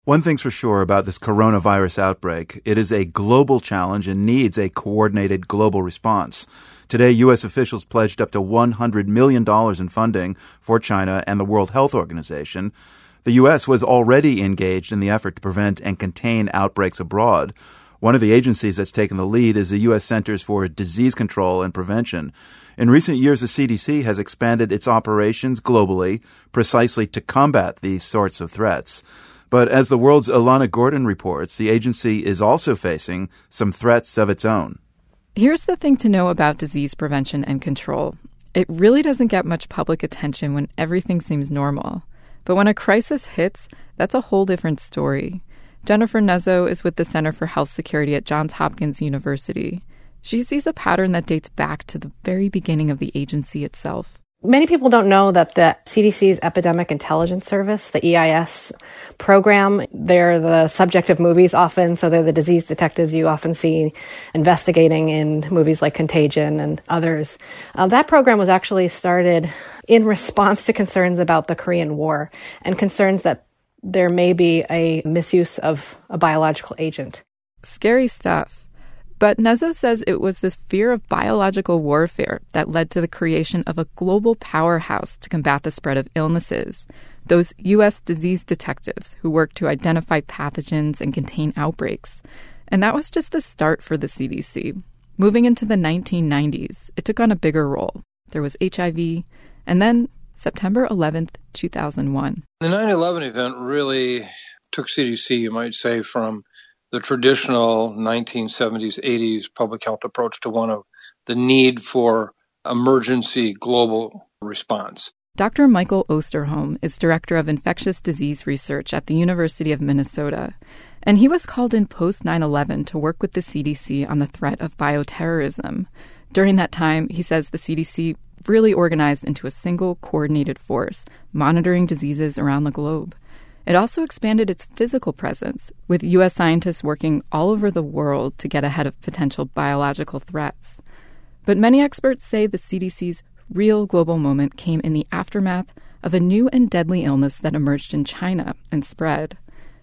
One thing's for sure about this coronavirus outbreak. It is a global challenge and needs a coordinated global response. Today, U.S. officials pledged up to $100 million in funding for China and the World Health Organization. The U.S. was already engaged in the effort to prevent and contain outbreaks abroad. One of the agencies that's taken the lead is the U.S. Centers for Disease Control and Prevention. In recent years, the CDC has expanded its operations globally precisely to combat these sorts of threats. But as the world's Ilana Gordon reports, the agency is also facing some threats of its own. Here's the thing to know about disease prevention and control. It really doesn't get much public attention when everything seems normal. But when a crisis hits, that's a whole different story. Jennifer Nuzzo is with the Center for Health Security at Johns Hopkins University. She sees a pattern that dates back to the very beginning of the agency itself. Many people don't know that the CDC's Epidemic Intelligence Service, the EIS program, they're the subject of movies often, so they're the disease detectives you often see investigating in movies like Contagion and others. That program was actually started in response to concerns about the Korean War and concerns that there may be a misuse of a biological agent. Scary stuff. But Nuzzo says it was this fear of biological warfare that led to the creation of a global powerhouse to combat the spread of illnesses, those U.S. disease detectives who work to identify pathogens and contain outbreaks. And that was just the start for the CDC. Moving into the 1990s, it took on a bigger role. There was HIV, and then September 11th, 2001. The 9/11 event really took CDC, you might say, from the traditional 1970s, 80s public health approach to one of the need for emergency global response. Dr. Michael Osterholm is director of infectious disease research at the University of Minnesota, and he was called in post 9/11 to work with the CDC on the threat of bioterrorism. During that time, he says the CDC really organized into a single coordinated force, monitoring diseases around the globe. It also expanded its physical presence, with U.S. scientists working all over the world to get ahead of potential biological threats. But many experts say the CDC's real global moment came in the aftermath of a new and deadly illness that emerged in China and spread.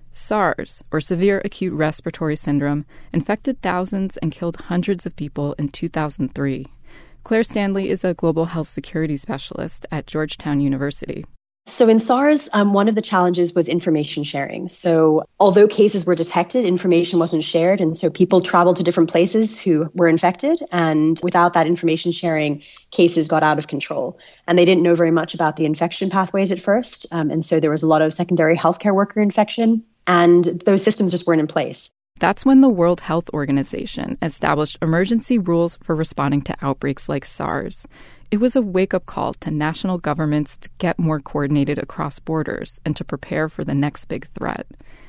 SARS, or Severe Acute Respiratory Syndrome, infected thousands and killed hundreds of people in 2003. Claire Stanley is a global health security specialist at Georgetown University. So in SARS, one of the challenges was information sharing. So although cases were detected, information wasn't shared. And so people traveled to different places who were infected. And without that information sharing, cases got out of control. And they didn't know very much about the infection pathways at first. And so there was a lot of secondary healthcare worker infection. And those systems just weren't in place. That's when the World Health Organization established emergency rules for responding to outbreaks like SARS. It was a wake-up call to national governments to get more coordinated across borders and to prepare for the next big threat.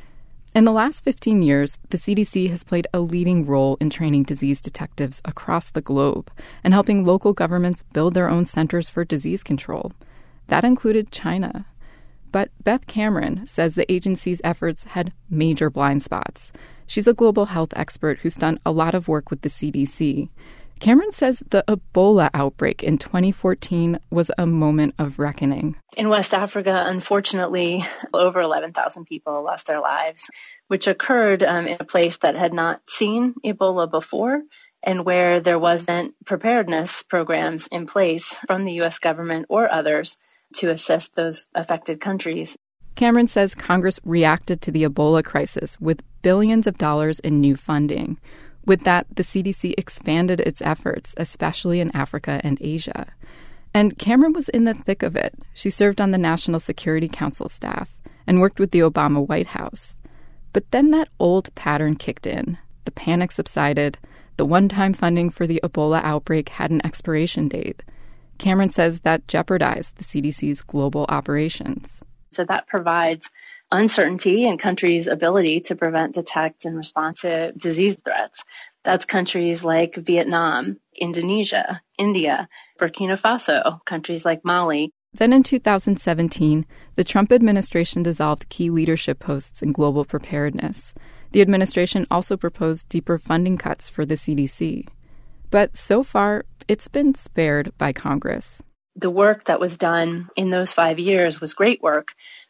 In the last 15 years, the CDC has played a leading role in training disease detectives across the globe and helping local governments build their own centers for disease control. That included China. But Beth Cameron says the agency's efforts had major blind spots. She's a global health expert who's done a lot of work with the CDC. Cameron says the Ebola outbreak in 2014 was a moment of reckoning. In West Africa, unfortunately, over 11,000 people lost their lives, which occurred in a place that had not seen Ebola before and where there wasn't preparedness programs in place from the U.S. government or others to assist those affected countries. Cameron says Congress reacted to the Ebola crisis with billions of dollars in new funding. With that, the CDC expanded its efforts, especially in Africa and Asia. And Cameron was in the thick of it. She served on the National Security Council staff and worked with the Obama White House. But then that old pattern kicked in. The panic subsided. The one-time funding for the Ebola outbreak had an expiration date. Cameron says that jeopardized the CDC's global operations. So that provides uncertainty in countries' ability to prevent, detect, and respond to disease threats. That's countries like Vietnam, Indonesia, India, Burkina Faso, countries like Mali. Then in 2017, the Trump administration dissolved key leadership posts in global preparedness. The administration also proposed deeper funding cuts for the CDC. But so far, it's been spared by Congress. The work that was done in those 5 years was great work,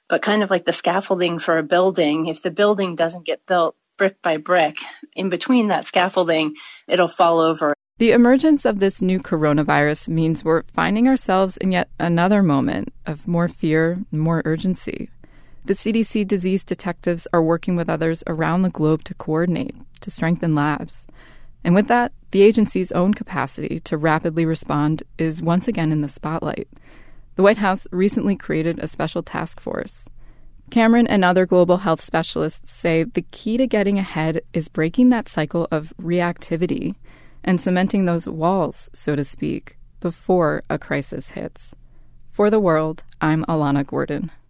But kind of like the scaffolding for a building, if the building doesn't get built brick by brick, in between that scaffolding, it'll fall over. The emergence of this new coronavirus means we're finding ourselves in yet another moment of more fear and more urgency. The CDC disease detectives are working with others around the globe to coordinate, to strengthen labs. And with that, the agency's own capacity to rapidly respond is once again in the spotlight. The White House recently created a special task force. Cameron and other global health specialists say the key to getting ahead is breaking that cycle of reactivity and cementing those walls, so to speak, before a crisis hits. For The World, I'm Alana Gordon.